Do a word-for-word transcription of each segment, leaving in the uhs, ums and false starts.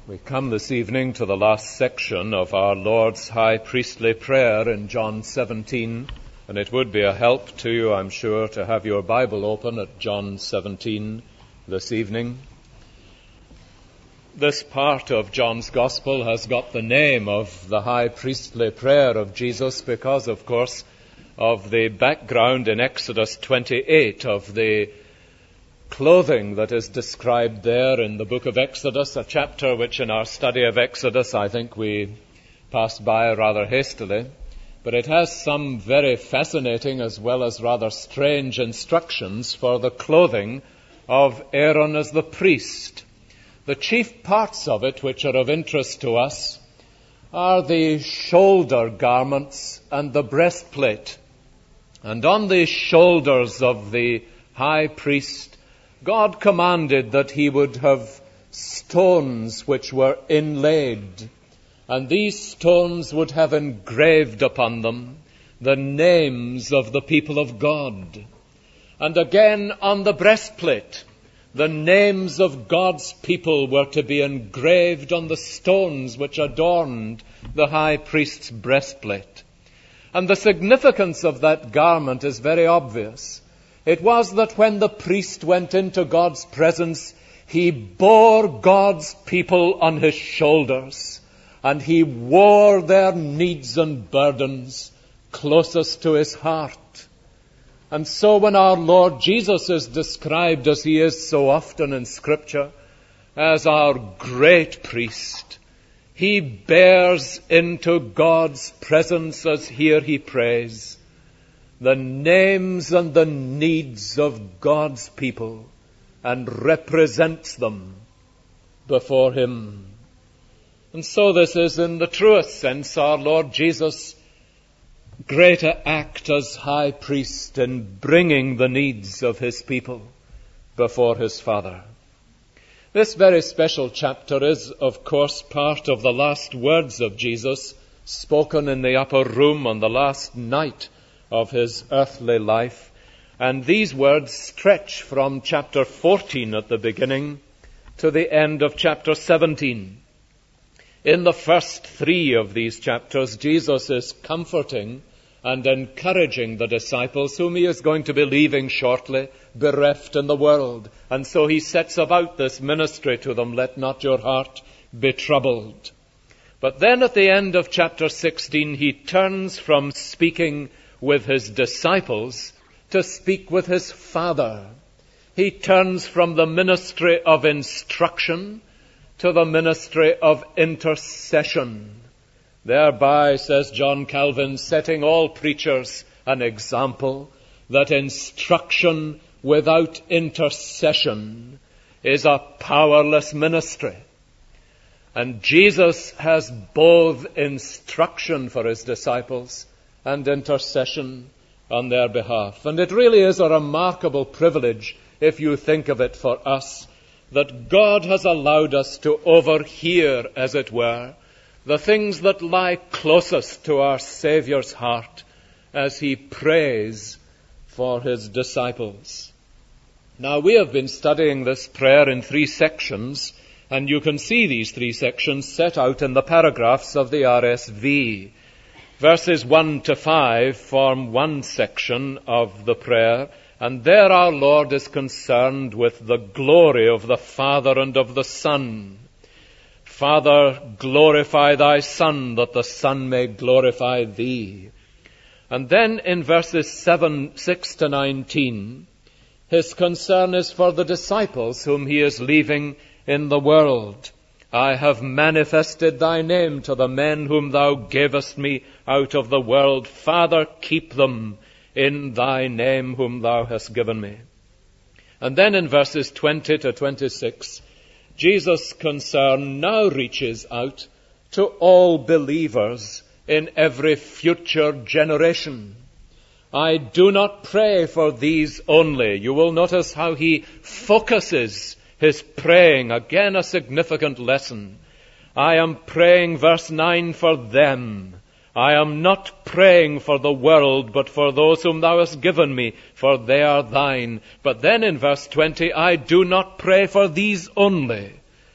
We come this evening to the last section of our Lord's high priestly prayer in John seventeen, and it would be a help to you, I'm sure, to have your Bible open at John seventeen this evening. This part of John's Gospel has got the name of the high priestly prayer of Jesus because, of course, of the background in Exodus twenty-eight of the clothing that is described there in the book of Exodus, a chapter which in our study of Exodus I think we passed by rather hastily. But it has some very fascinating as well as rather strange instructions for the clothing of Aaron as the priest. The chief parts of it which are of interest to us are the shoulder garments and the breastplate. And on the shoulders of the high priest, God commanded that he would have stones which were inlaid, and these stones would have engraved upon them the names of the people of God. And again on the breastplate, the names of God's people were to be engraved on the stones which adorned the high priest's breastplate. And the significance of that garment is very obvious. It was that when the priest went into God's presence, he bore God's people on his shoulders, and he wore their needs and burdens closest to his heart. And so when our Lord Jesus is described, as he is so often in Scripture, as our great priest, he bears into God's presence, as here he prays, the names and the needs of God's people and represents them before him. And so this is in the truest sense our Lord Jesus' greater act as high priest in bringing the needs of his people before his Father. This very special chapter is, of course, part of the last words of Jesus spoken in the upper room on the last night of his earthly life. And these words stretch from chapter fourteen at the beginning to the end of chapter seventeen. In the first three of these chapters, Jesus is comforting and encouraging the disciples whom he is going to be leaving shortly, bereft in the world. And so he sets about this ministry to them, let not your heart be troubled. But then at the end of chapter sixteen, he turns from speaking with his disciples to speak with his Father. He turns from the ministry of instruction to the ministry of intercession, thereby, says John Calvin, setting all preachers an example that instruction without intercession is a powerless ministry. And Jesus has both instruction for his disciples and intercession on their behalf. And it really is a remarkable privilege, if you think of it, for us, that God has allowed us to overhear, as it were, the things that lie closest to our Saviour's heart as he prays for his disciples. Now, we have been studying this prayer in three sections, and you can see these three sections set out in the paragraphs of the R S V. Verses one to five form one section of the prayer, and there our Lord is concerned with the glory of the Father and of the Son. Father, glorify thy Son, that the Son may glorify thee. And then in verses seven, six to nineteen, his concern is for the disciples whom he is leaving in the world. I have manifested thy name to the men whom thou gavest me out of the world. Father, keep them in thy name whom thou hast given me. And then in verses twenty to twenty-six, Jesus' concern now reaches out to all believers in every future generation. I do not pray for these only. You will notice how he focuses his praying, again a significant lesson. I am praying, verse nine, for them. I am not praying for the world, but for those whom thou hast given me, for they are thine. But then in verse twenty, I do not pray for these only.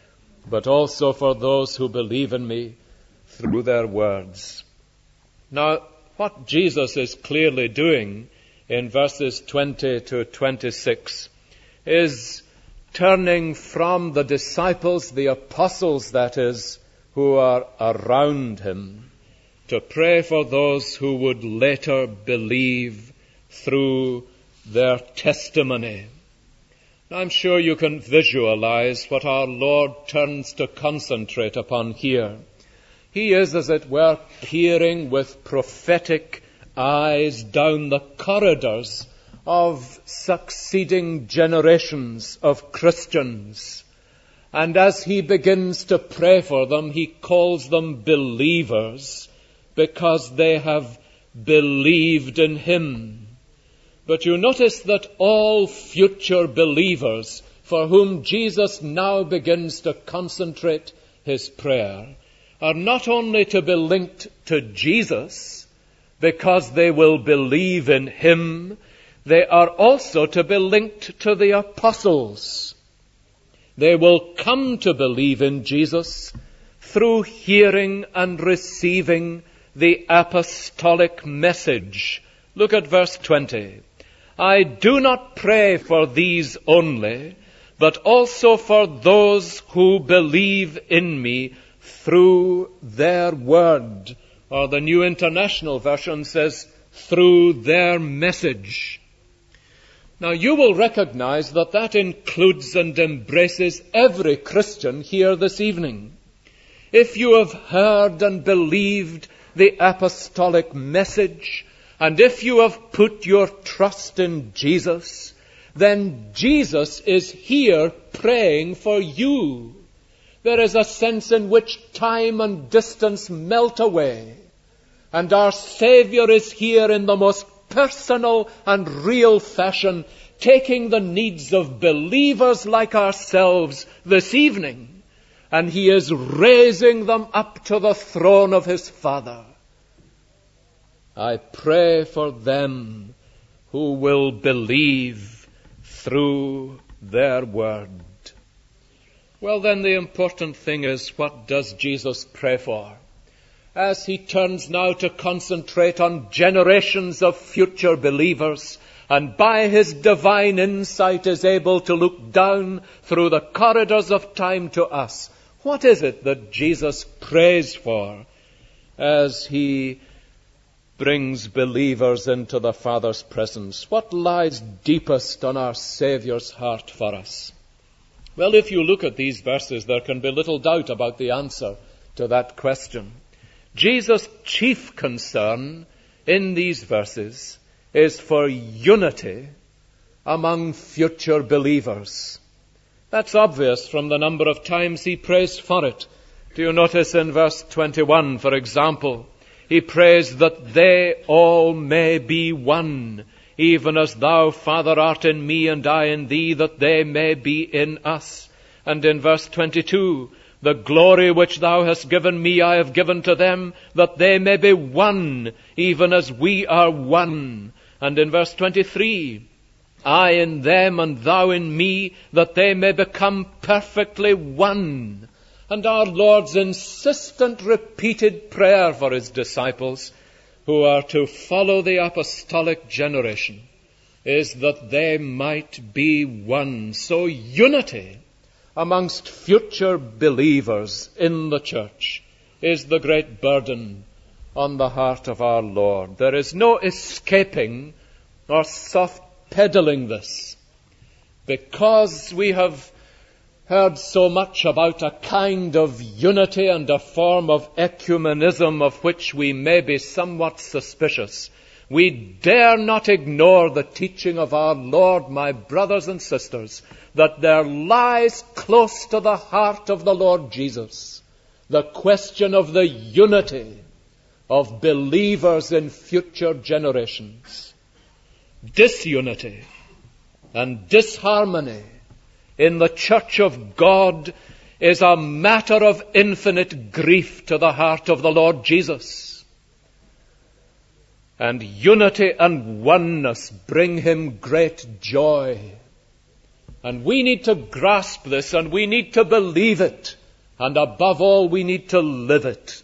but also for those who believe in me through their words. Now, what Jesus is clearly doing in verses twenty to twenty-six is turning from the disciples, the apostles that is, who are around him, to pray for those who would later believe through their testimony. I'm sure you can visualize what our Lord turns to concentrate upon here. He is, as it were, peering with prophetic eyes down the corridors of succeeding generations of Christians. And as he begins to pray for them, he calls them believers because they have believed in him. But you notice that all future believers for whom Jesus now begins to concentrate his prayer are not only to be linked to Jesus because they will believe in him, they are also to be linked to the apostles. They will come to believe in Jesus through hearing and receiving the apostolic message. Look at verse twenty. I do not pray for these only, but also for those who believe in me through their word. Or the New International Version says, through their message. Now you will recognize that that includes and embraces every Christian here this evening. If you have heard and believed the apostolic message, and if you have put your trust in Jesus, then Jesus is here praying for you. There is a sense in which time and distance melt away, and our Savior is here in the most personal and real fashion, taking the needs of believers like ourselves this evening, and he is raising them up to the throne of his Father. I pray for them who will believe through their word. Well, then the important thing is, what does Jesus pray for? As he turns now to concentrate on generations of future believers, and by his divine insight is able to look down through the corridors of time to us, what is it that Jesus prays for as he brings believers into the Father's presence? What lies deepest on our Saviour's heart for us? Well, if you look at these verses, there can be little doubt about the answer to that question. Jesus' chief concern in these verses is for unity among future believers. That's obvious from the number of times he prays for it. Do you notice in verse twenty-one, for example, he prays that they all may be one, even as thou, Father, art in me and I in thee, that they may be in us. And in verse twenty-two, the glory which thou hast given me I have given to them, that they may be one, even as we are one. And in verse twenty-three, I in them and thou in me, that they may become perfectly one. And our Lord's insistent, repeated prayer for his disciples, who are to follow the apostolic generation, is that they might be one. So unity amongst future believers in the church is the great burden on the heart of our Lord. There is no escaping or soft-pedaling this, because we have heard so much about a kind of unity and a form of ecumenism of which we may be somewhat suspicious. We dare not ignore the teaching of our Lord, my brothers and sisters, that there lies close to the heart of the Lord Jesus the question of the unity of believers in future generations. Disunity and disharmony in the church of God is a matter of infinite grief to the heart of the Lord Jesus. And unity and oneness bring him great joy. And we need to grasp this, and we need to believe it And above all, we need to live it.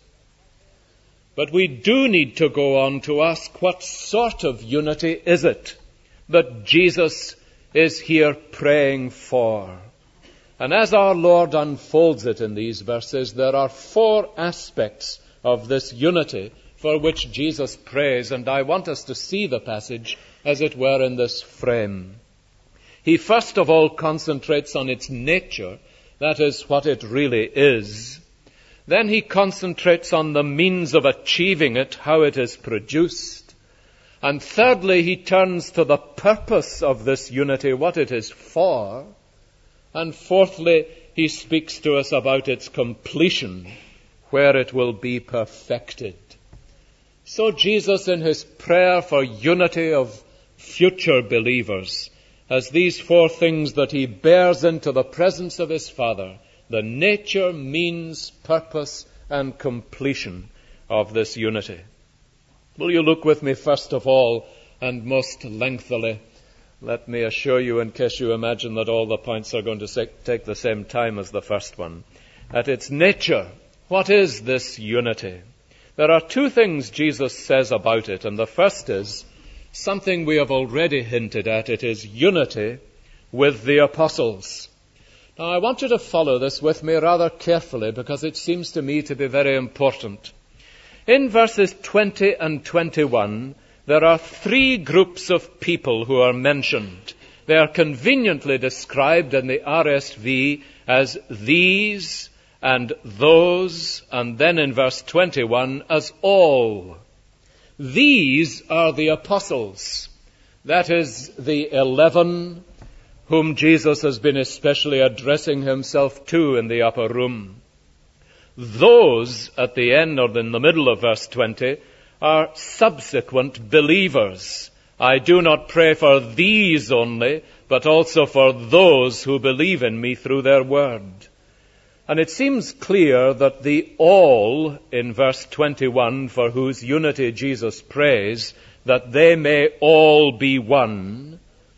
But we do need to go on to ask, what sort of unity is it that Jesus is here praying for? And as our Lord unfolds it in these verses, there are four aspects of this unity for which Jesus prays, and I want us to see the passage, as it were, in this frame. He first of all concentrates on its nature, that is, what it really is. Then he concentrates on the means of achieving it, how it is produced. And thirdly, he turns to the purpose of this unity, what it is for. And fourthly, he speaks to us about its completion, where it will be perfected. So Jesus, in his prayer for unity of future believers, has these four things that he bears into the presence of his Father: the nature, means, purpose, and completion of this unity. Will you look with me first of all, and most lengthily? Let me assure you, in case you imagine that all the points are going to take the same time as the first one, at its nature. What is this unity? There are two things Jesus says about it, and the first is something we have already hinted at. It is unity with the apostles. Now, I want you to follow this with me rather carefully, because it seems to me to be very important. In verses twenty and twenty-one, there are three groups of people who are mentioned. They are conveniently described in the R S V as these and those, and then in verse twenty-one as all. These are the apostles. That is, the eleven whom Jesus has been especially addressing himself to in the upper room. Those, at the end or in the middle of verse twenty, are subsequent believers. I do not pray for these only, but also for those who believe in me through their word. And it seems clear that the all in verse twenty-one, for whose unity Jesus prays, that they may all be one,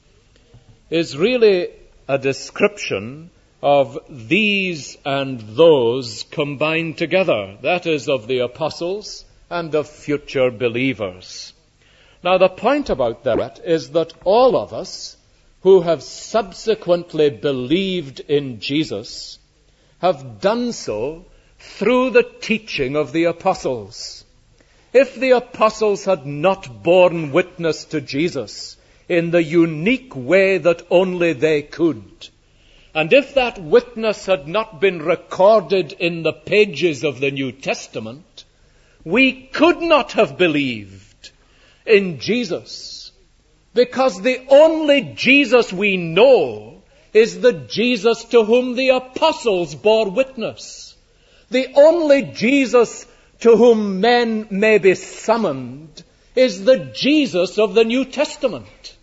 is really a description of these and those combined together. That is, of the apostles and of future believers. Now, the point about that is that all of us who have subsequently believed in Jesus have done so through the teaching of the apostles. If the apostles had not borne witness to Jesus in the unique way that only they could, and if that witness had not been recorded in the pages of the New Testament, we could not have believed in Jesus, because the only Jesus we know is the Jesus to whom the apostles bore witness. The only Jesus to whom men may be summoned is the Jesus of the New Testament.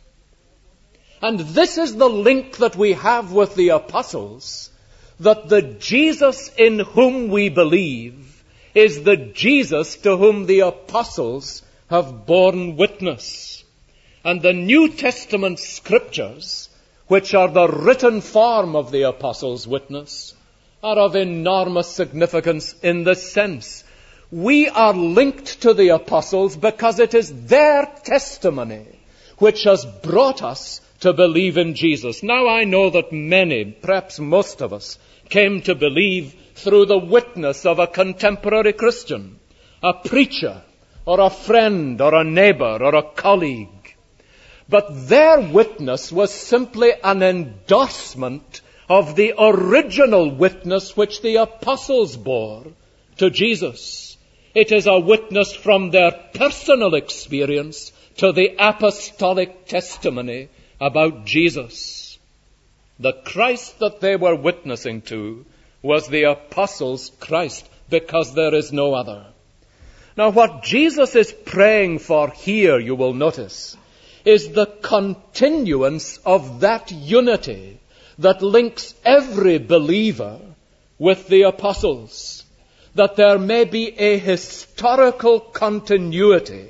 And this is the link that we have with the apostles, that the Jesus in whom we believe is the Jesus to whom the apostles have borne witness. And the New Testament scriptures, which are the written form of the apostles' witness, are of enormous significance in this sense. We are linked to the apostles because it is their testimony which has brought us to believe in Jesus. Now, I know that many, perhaps most of us, came to believe through the witness of a contemporary Christian, a preacher, or a friend, or a neighbor, or a colleague. But their witness was simply an endorsement of the original witness which the apostles bore to Jesus. It is a witness from their personal experience to the apostolic testimony about Jesus. The Christ that they were witnessing to was the apostles' Christ, because there is no other. Now, what Jesus is praying for here, you will notice, is the continuance of that unity that links every believer with the apostles, that there may be a historical continuity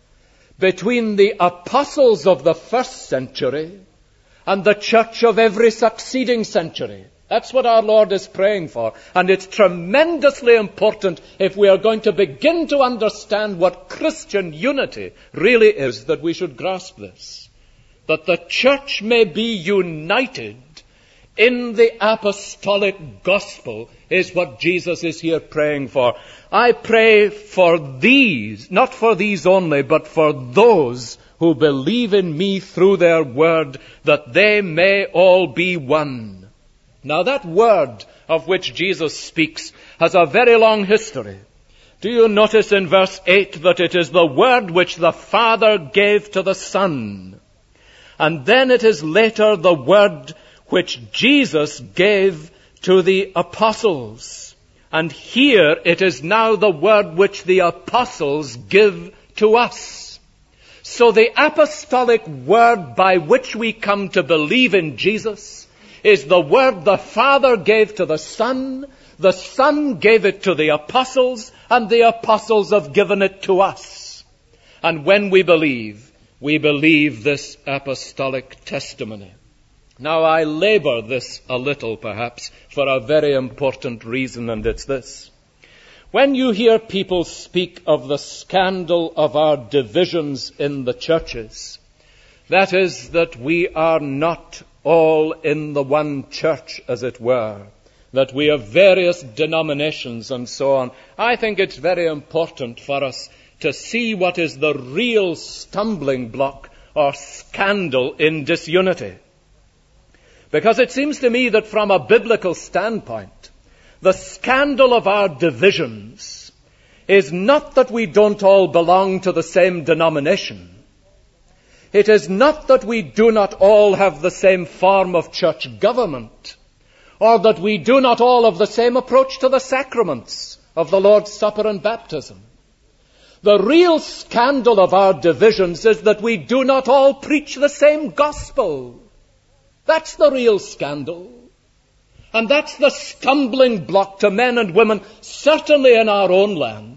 between the apostles of the first century and the church of every succeeding century. That's what our Lord is praying for. And it's tremendously important if we are going to begin to understand what Christian unity really is, that we should grasp this. That the church may be united in the apostolic gospel is what Jesus is here praying for. I pray for these, not for these only, but for those who believe in me through their word, that they may all be one. Now that word of which Jesus speaks has a very long history. Do you notice in verse eight that it is the word which the Father gave to the Son? And then it is later the word which Jesus gave to the apostles. And here it is now the word which the apostles give to us. So the apostolic word by which we come to believe in Jesus is the word the Father gave to the Son, the Son gave it to the apostles, and the apostles have given it to us. And when we believe, we believe this apostolic testimony. Now I labor this a little perhaps for a very important reason, and it's this. When you hear people speak of the scandal of our divisions in the churches, that is that we are not all in the one church, as it were, that we have various denominations and so on. I think it's very important for us to see what is the real stumbling block or scandal in disunity. Because it seems to me that from a biblical standpoint, the scandal of our divisions is not that we don't all belong to the same denomination. It is not that we do not all have the same form of church government, or that we do not all have the same approach to the sacraments of the Lord's Supper and baptism. The real scandal of our divisions is that we do not all preach the same gospel. That's the real scandal. And that's the stumbling block to men and women, certainly in our own land.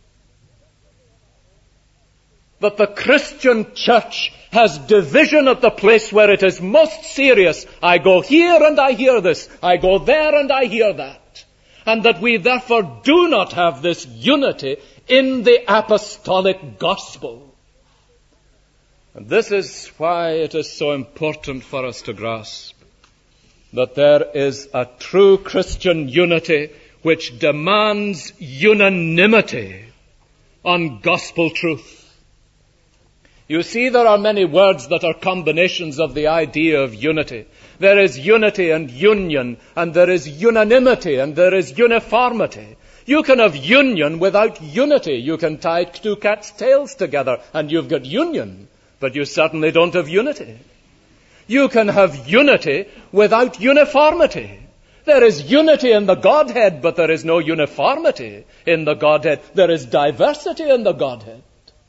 That the Christian church has division at the place where it is most serious. I go here and I hear this. I go there and I hear that. And that we therefore do not have this unity in the apostolic gospel. And this is why it is so important for us to grasp that there is a true Christian unity which demands unanimity on gospel truth. You see, there are many words that are combinations of the idea of unity. There is unity and union, and there is unanimity, and there is uniformity. You can have union without unity. You can tie two cats' tails together, and you've got union, but you certainly don't have unity. You can have unity without uniformity. There is unity in the Godhead, but there is no uniformity in the Godhead. There is diversity in the Godhead.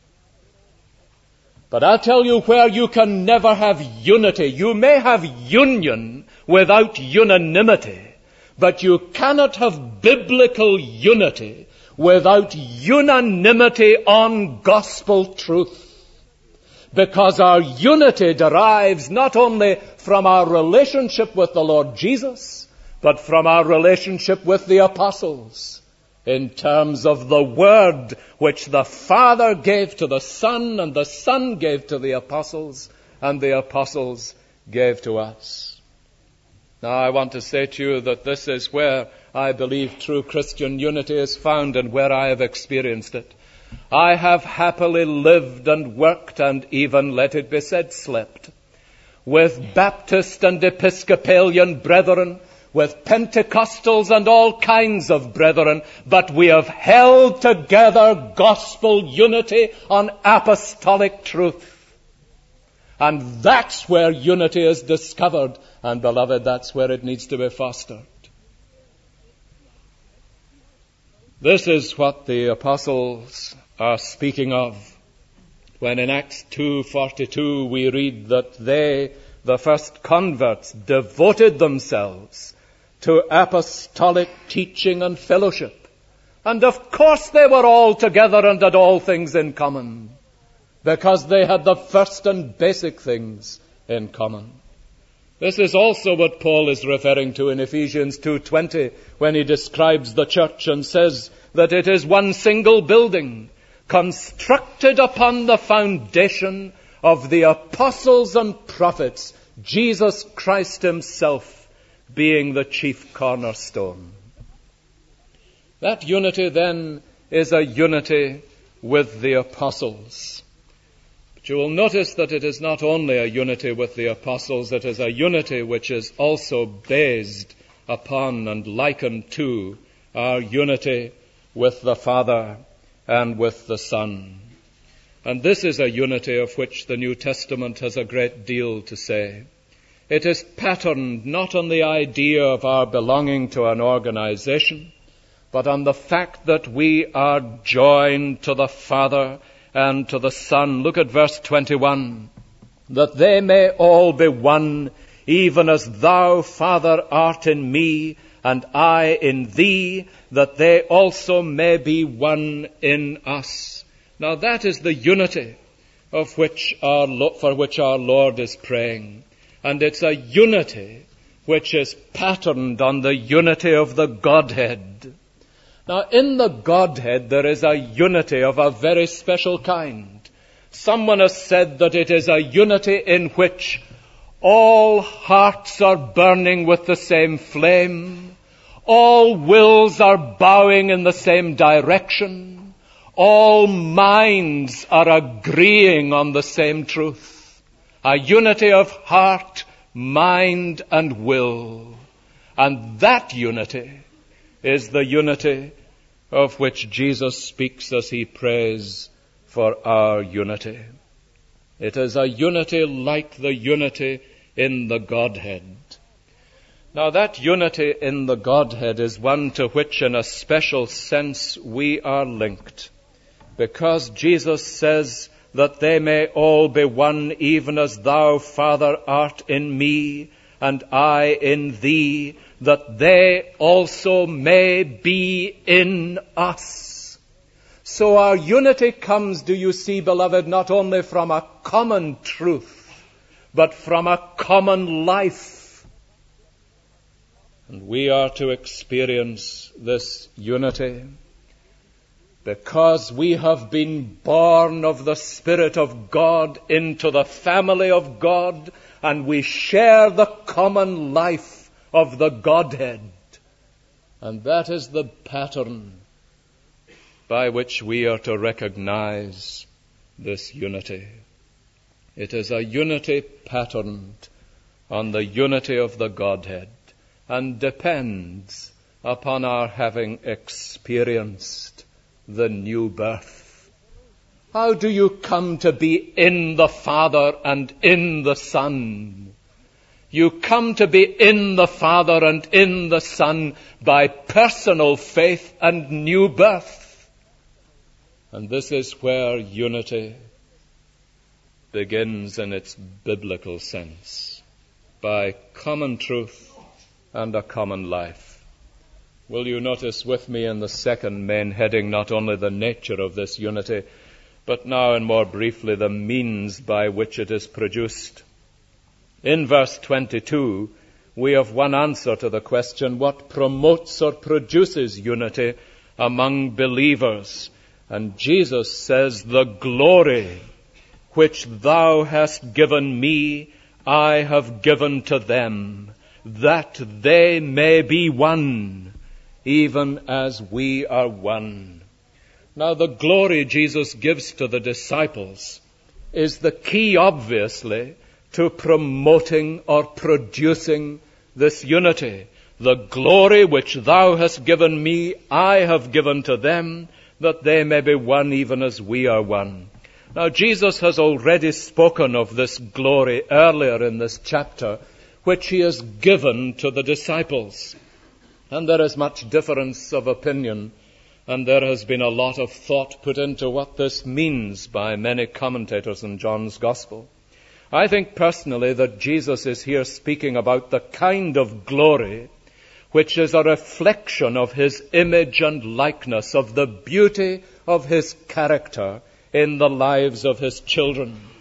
But I'll tell you where you can never have unity. You may have union without unanimity, but you cannot have biblical unity without unanimity on gospel truth. Because our unity derives not only from our relationship with the Lord Jesus, but from our relationship with the apostles, in terms of the word which the Father gave to the Son, and the Son gave to the apostles, and the apostles gave to us. Now I want to say to you that this is where I believe true Christian unity is found, and where I have experienced it. I have happily lived and worked and even, let it be said, slept with Baptist and Episcopalian brethren, with Pentecostals and all kinds of brethren, but we have held together gospel unity on apostolic truth. And that's where unity is discovered. And beloved, that's where it needs to be fostered. This is what the apostles are speaking of when in Acts two forty-two we read that they, the first converts, devoted themselves to apostolic teaching and fellowship. And of course they were all together and had all things in common, because they had the first and basic things in common. This is also what Paul is referring to in Ephesians two twenty when he describes the church and says that it is one single building constructed upon the foundation of the apostles and prophets, Jesus Christ himself being the chief cornerstone. That unity then is a unity with the apostles. But you will notice that it is not only a unity with the apostles, it is a unity which is also based upon and likened to our unity with the Father and with the Son. And this is a unity of which the New Testament has a great deal to say. It is patterned not on the idea of our belonging to an organization, but on the fact that we are joined to the Father and to the Son. Look at verse twenty-one. That they may all be one, even as thou, Father, art in me, and I in thee, that they also may be one in us. Now that is the unity of which our, for which our Lord is praying. And it's a unity which is patterned on the unity of the Godhead. Now in the Godhead there is a unity of a very special kind. Someone has said that it is a unity in which all hearts are burning with the same flame, all wills are bowing in the same direction, all minds are agreeing on the same truth. A unity of heart, mind, and will. And that unity is the unity of which Jesus speaks as he prays for our unity. It is a unity like the unity in the Godhead. Now that unity in the Godhead is one to which in a special sense we are linked, because Jesus says that they may all be one, even as thou, Father, art in me, and I in thee, that they also may be in us. So our unity comes, do you see, beloved, not only from a common truth, but from a common life. And we are to experience this unity because we have been born of the Spirit of God into the family of God, and we share the common life of the Godhead. And that is the pattern by which we are to recognize this unity. It is a unity patterned on the unity of the Godhead and depends upon our having experienced the new birth. How do you come to be in the Father and in the Son? You come to be in the Father and in the Son by personal faith and new birth. And this is where unity begins in its biblical sense, by common truth and a common life. Will you notice with me in the second main heading not only the nature of this unity, but now and more briefly the means by which it is produced. In verse twenty-two, we have one answer to the question, what promotes or produces unity among believers? And Jesus says, the glory which thou hast given me, I have given to them, that they may be one, even as we are one. Now the glory Jesus gives to the disciples is the key, obviously, to promoting or producing this unity. The glory which thou hast given me, I have given to them, that they may be one even as we are one. Now Jesus has already spoken of this glory earlier in this chapter, which he has given to the disciples. And there is much difference of opinion, and there has been a lot of thought put into what this means by many commentators in John's Gospel. I think personally that Jesus is here speaking about the kind of glory which is a reflection of his image and likeness, of the beauty of his character in the lives of his children.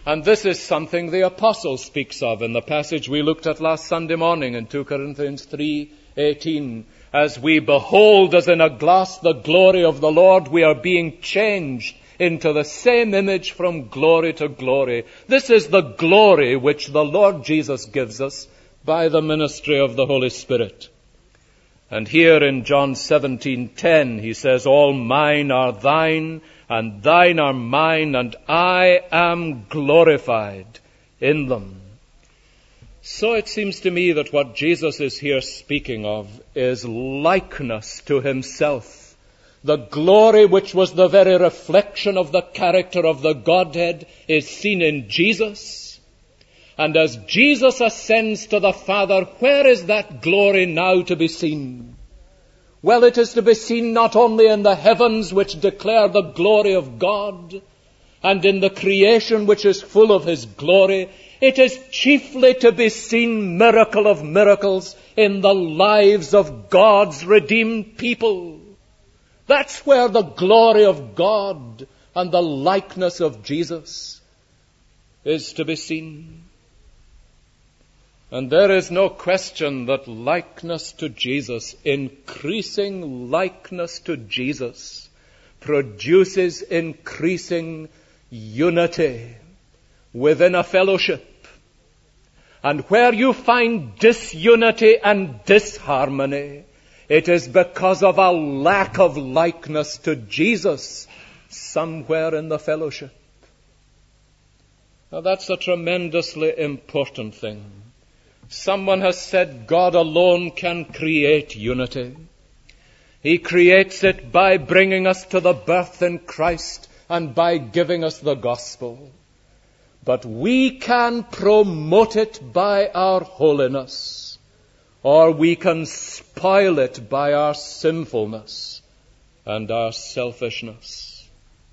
And this is something the apostle speaks of in the passage we looked at last Sunday morning in Second Corinthians three eighteen. As we behold as in a glass the glory of the Lord, we are being changed into the same image from glory to glory. This is the glory which the Lord Jesus gives us by the ministry of the Holy Spirit. And here in John seventeen ten, he says, all mine are thine, and thine are mine, and I am glorified in them. So it seems to me that what Jesus is here speaking of is likeness to himself. The glory which was the very reflection of the character of the Godhead is seen in Jesus. And as Jesus ascends to the Father, where is that glory now to be seen? Well, it is to be seen not only in the heavens which declare the glory of God, and in the creation which is full of his glory. It is chiefly to be seen, miracle of miracles, in the lives of God's redeemed people. That's where the glory of God and the likeness of Jesus is to be seen. And there is no question that likeness to Jesus, increasing likeness to Jesus, produces increasing unity within a fellowship. And where you find disunity and disharmony, it is because of a lack of likeness to Jesus somewhere in the fellowship. Now that's a tremendously important thing. Someone has said God alone can create unity. He creates it by bringing us to the birth in Christ and by giving us the gospel. But we can promote it by our holiness, or we can spoil it by our sinfulness and our selfishness.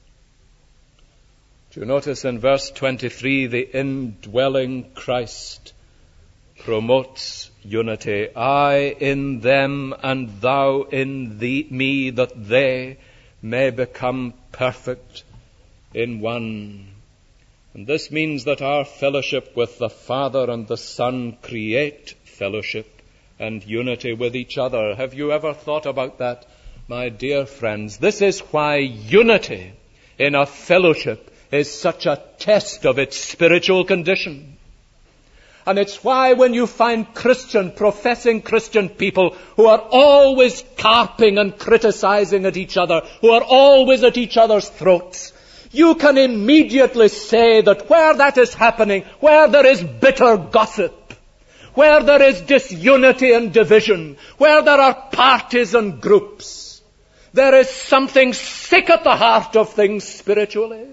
Do you notice in verse twenty-three, the indwelling Christ promotes unity. I in them and thou in thee, me, that they may become perfect in one. And this means that our fellowship with the Father and the Son create fellowship and unity with each other. Have you ever thought about that, my dear friends? This is why unity in a fellowship is such a test of its spiritual condition. And it's why when you find Christian, professing Christian people who are always carping and criticizing at each other, who are always at each other's throats, you can immediately say that where that is happening, where there is bitter gossip, where there is disunity and division, where there are parties and groups, there is something sick at the heart of things spiritually.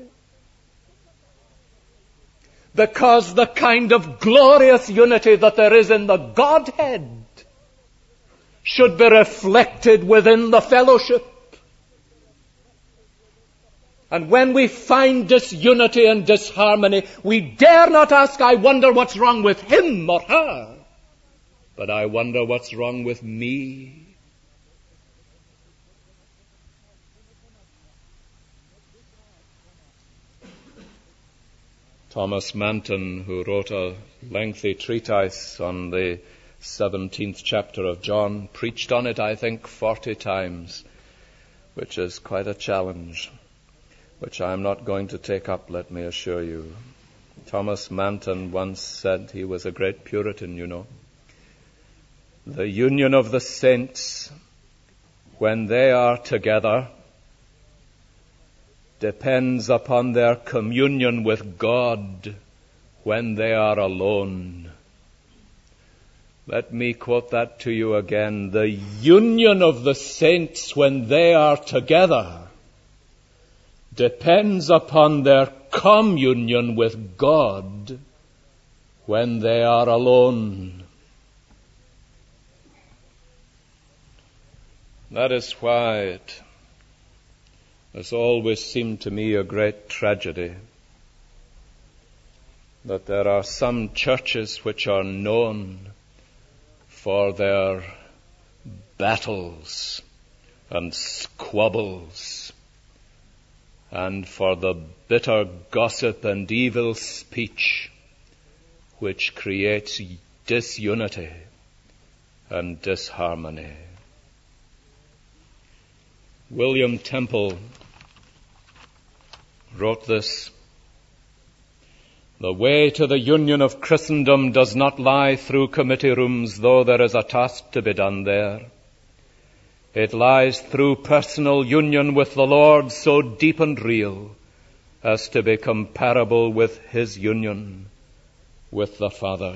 Because the kind of glorious unity that there is in the Godhead should be reflected within the fellowship. And when we find disunity and disharmony, we dare not ask, I wonder what's wrong with him or her, but I wonder what's wrong with me. Thomas Manton, who wrote a lengthy treatise on the seventeenth chapter of John, preached on it, I think, forty times, which is quite a challenge, which I'm not going to take up, let me assure you. Thomas Manton once said, he was a great Puritan, you know, the union of the saints, when they are together, depends upon their communion with God when they are alone. Let me quote that to you again. The union of the saints when they are together depends upon their communion with God when they are alone. That is why it has always seemed to me a great tragedy that there are some churches which are known for their battles and squabbles and for the bitter gossip and evil speech which creates disunity and disharmony. William Temple wrote this: "The way to the union of Christendom does not lie through committee rooms, though there is a task to be done there. It lies through personal union with the Lord, so deep and real as to be comparable with his union with the Father."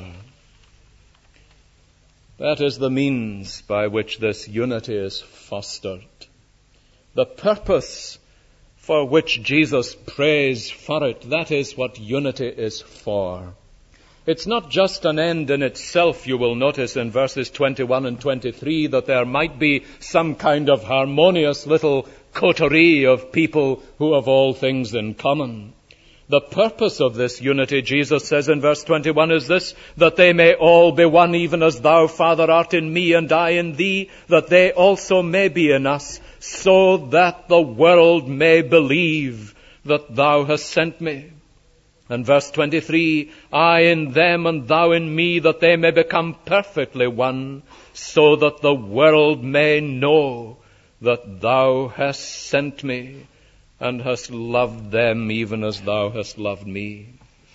That is the means by which this unity is fostered. The purpose for which Jesus prays for it, that is what unity is for. It's not just an end in itself. You will notice in verses twenty-one and twenty-three that there might be some kind of harmonious little coterie of people who have all things in common. The purpose of this unity, Jesus says in verse twenty-one, is this: that they may all be one, even as thou, Father, art in me and I in thee, that they also may be in us, so that the world may believe that thou hast sent me. And verse twenty-three, I in them and thou in me, that they may become perfectly one, so that the world may know that thou hast sent me and hast loved them even as thou hast loved me.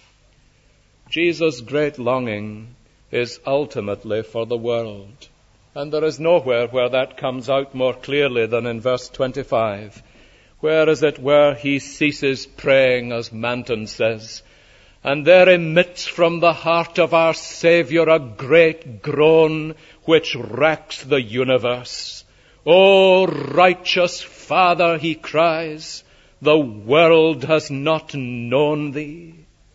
Jesus' great longing is ultimately for the world. And there is nowhere where that comes out more clearly than in verse twenty-five, where, as it were, he ceases praying, as Manton says, and there emits from the heart of our Saviour a great groan which racks the universe. O righteous Father, he cries, the world has not known thee.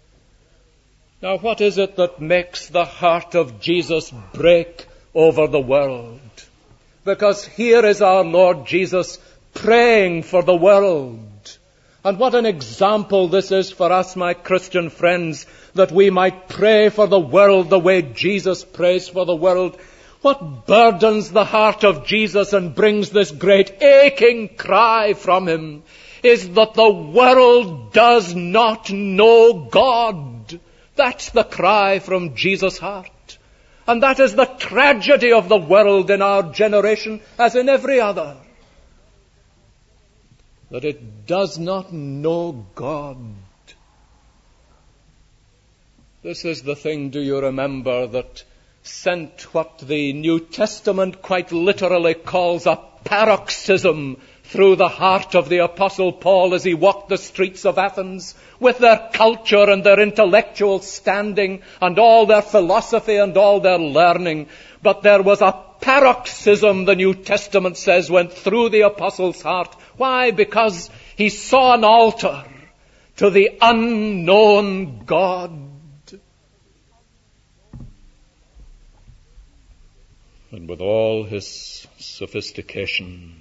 Now, what is it that makes the heart of Jesus break over the world? Because here is our Lord Jesus praying for the world. And what an example this is for us, my Christian friends, that we might pray for the world the way Jesus prays for the world. What burdens the heart of Jesus and brings this great aching cry from him is that the world does not know God. That's the cry from Jesus' heart. And that is the tragedy of the world in our generation, as in every other, that it does not know God. This is the thing, do you remember, that sent what the New Testament quite literally calls a paroxysm through the heart of the Apostle Paul as he walked the streets of Athens with their culture and their intellectual standing and all their philosophy and all their learning. But there was a paroxysm, the New Testament says, went through the Apostle's heart. Why? Because he saw an altar to the unknown God. And with all his sophistication,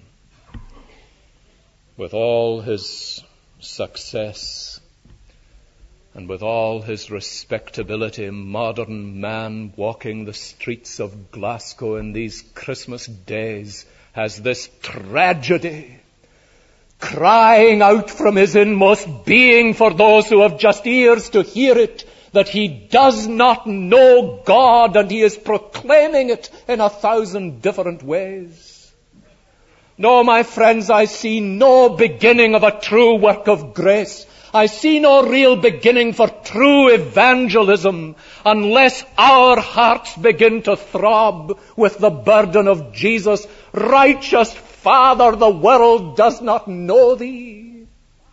with all his success, and with all his respectability, modern man walking the streets of Glasgow in these Christmas days has this tragedy crying out from his inmost being for those who have just ears to hear it, that he does not know God, and he is proclaiming it in a thousand different ways. No, my friends, I see no beginning of a true work of grace. I see no real beginning for true evangelism unless our hearts begin to throb with the burden of Jesus. Righteous Father, the world does not know thee.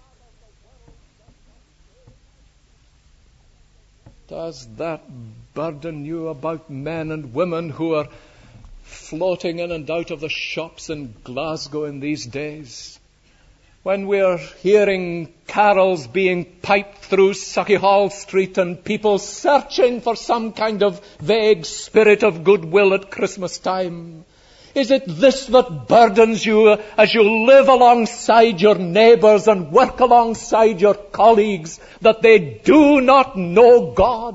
Does that burden you about men and women who are floating in and out of the shops in Glasgow in these days? When we're hearing carols being piped through Sauchiehall Street and people searching for some kind of vague spirit of goodwill at Christmas time, is it this that burdens you as you live alongside your neighbours and work alongside your colleagues, that they do not know God?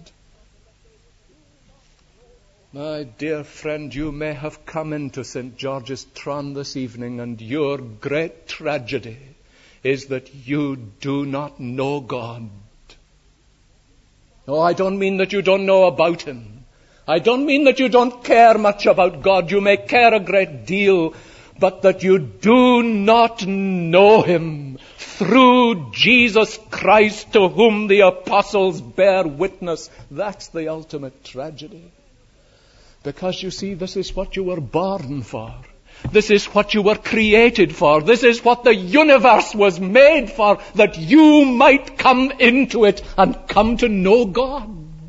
My dear friend, you may have come into Saint George's Tron this evening, and your great tragedy is that you do not know God. No, I don't mean that you don't know about Him. I don't mean that you don't care much about God. You may care a great deal, but that you do not know Him through Jesus Christ, to whom the apostles bear witness. That's the ultimate tragedy. Because you see, this is what you were born for. This is what you were created for. This is what the universe was made for, that you might come into it and come to know God.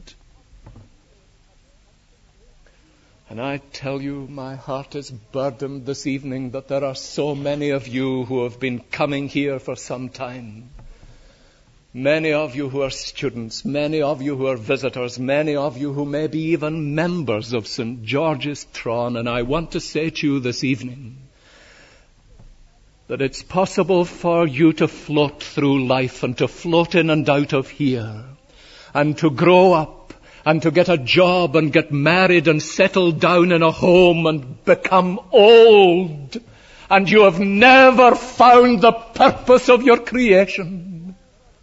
And I tell you, my heart is burdened this evening that there are so many of you who have been coming here for some time. Many of you who are students, many of you who are visitors, many of you who may be even members of Saint George's Tron. And I want to say to you this evening that it's possible for you to float through life and to float in and out of here and to grow up and to get a job and get married and settle down in a home and become old, and you have never found the purpose of your creation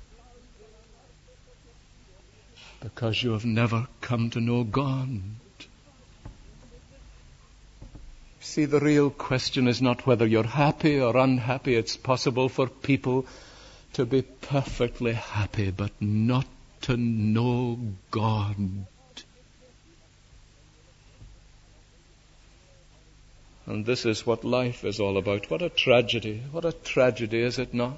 because you have never come to know God. See, the real question is not whether you're happy or unhappy. It's possible for people to be perfectly happy but not to know God. And this is what life is all about. What a tragedy. What a tragedy, is it not?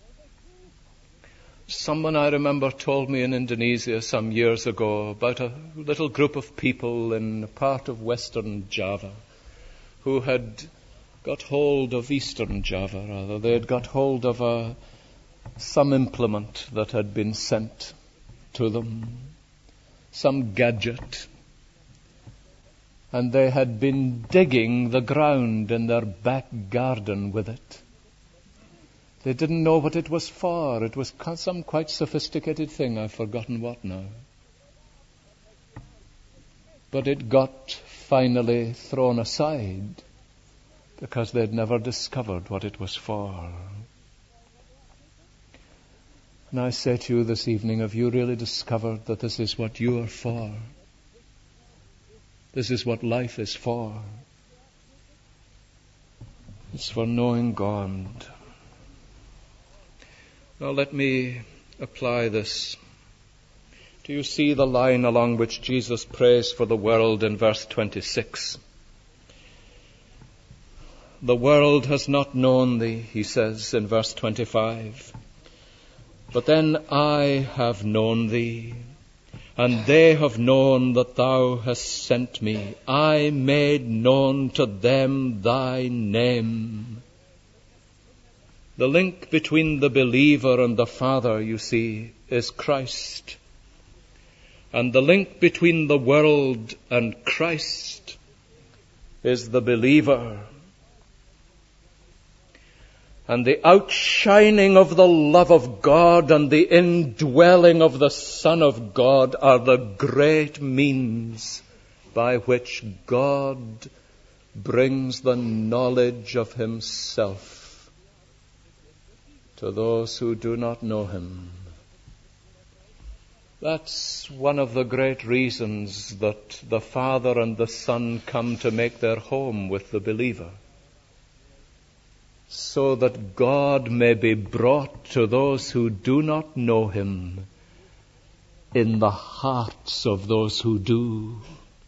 Someone I remember told me in Indonesia some years ago about a little group of people in a part of Western Java who had got hold of Eastern Java, rather. They had got hold of a, some implement that had been sent to them, some gadget. And they had been digging the ground in their back garden with it. They didn't know what it was for. It was some quite sophisticated thing. I've forgotten what now. But it got finally thrown aside because they'd never discovered what it was for. And I say to you this evening, have you really discovered that this is what you are for? This is what life is for. It's for knowing God. Now let me apply this. Do you see the line along which Jesus prays for the world in verse twenty-six? The world has not known thee, he says in verse twenty-five. But then I have known thee, and they have known that thou hast sent me. I made known to them thy name. The link between the believer and the Father, you see, is Christ. And the link between the world and Christ is the believer. And the outshining of the love of God and the indwelling of the Son of God are the great means by which God brings the knowledge of Himself to those who do not know Him. That's one of the great reasons that the Father and the Son come to make their home with the believer, so that God may be brought to those who do not know Him in the hearts of those who do.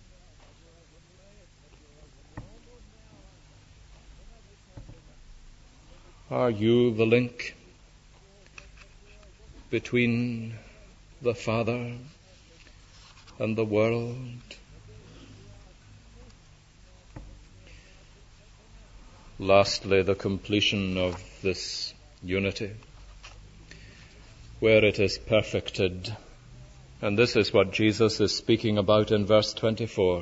Are you the link between the Father and the world? Lastly, the completion of this unity, where it is perfected. And this is what Jesus is speaking about in verse twenty-four.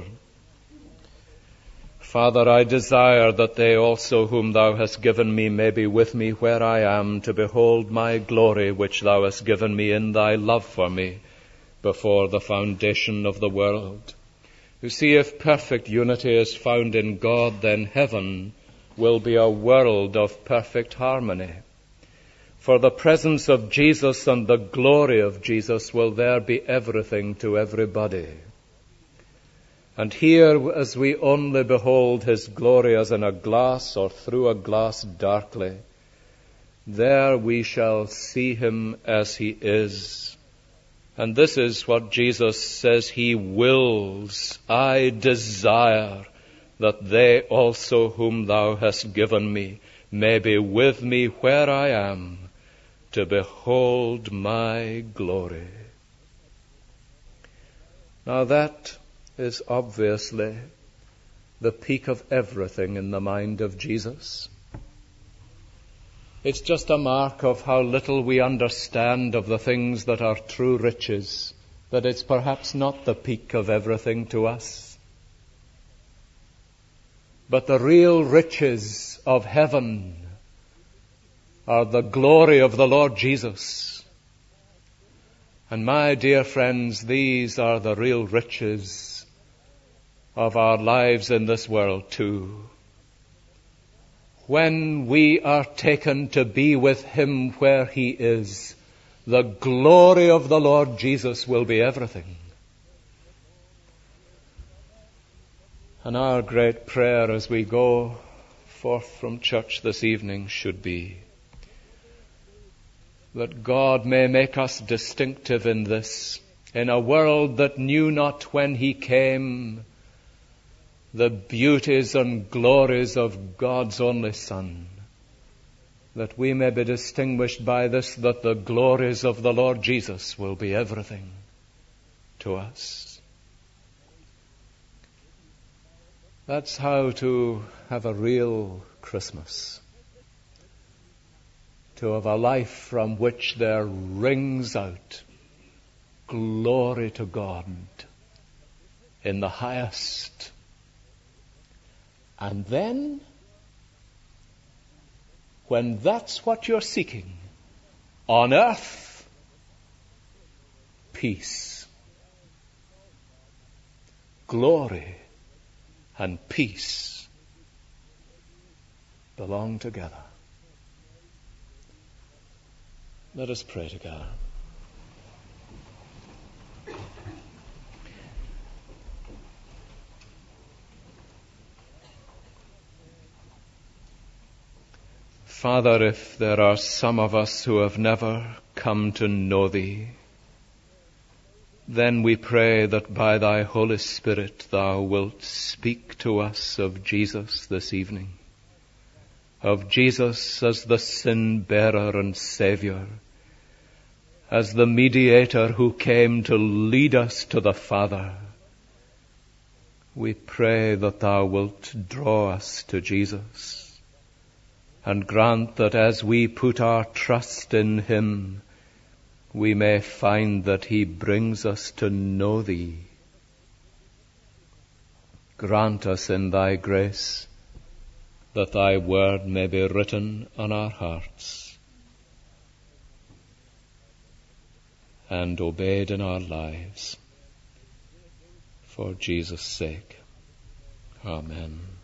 Father, I desire that they also whom thou hast given me may be with me where I am, to behold my glory which thou hast given me in thy love for me before the foundation of the world. You see, if perfect unity is found in God, then heaven will be a world of perfect harmony. For the presence of Jesus and the glory of Jesus will there be everything to everybody. And here, as we only behold his glory as in a glass or through a glass darkly, there we shall see him as he is. And this is what Jesus says he wills. I desire that they also whom thou hast given me may be with me where I am, to behold my glory. Now that is obviously the peak of everything in the mind of Jesus. It's just a mark of how little we understand of the things that are true riches, that it's perhaps not the peak of everything to us. But the real riches of heaven are the glory of the Lord Jesus. And my dear friends, these are the real riches of our lives in this world too. When we are taken to be with him where he is, the glory of the Lord Jesus will be everything. And our great prayer as we go forth from church this evening should be that God may make us distinctive in this, in a world that knew not when he came the beauties and glories of God's only Son, that we may be distinguished by this, that the glories of the Lord Jesus will be everything to us. That's how to have a real Christmas, to have a life from which there rings out glory to God in the highest. And then, when that's what you're seeking, on earth, peace, glory, and peace belong together. Let us pray together. Father, if there are some of us who have never come to know thee, then we pray that by thy Holy Spirit thou wilt speak to us of Jesus this evening, of Jesus as the sin-bearer and Savior, as the mediator who came to lead us to the Father. We pray that thou wilt draw us to Jesus, and grant that as we put our trust in him, we may find that he brings us to know thee. Grant us in thy grace that thy word may be written on our hearts and obeyed in our lives. For Jesus' sake. Amen.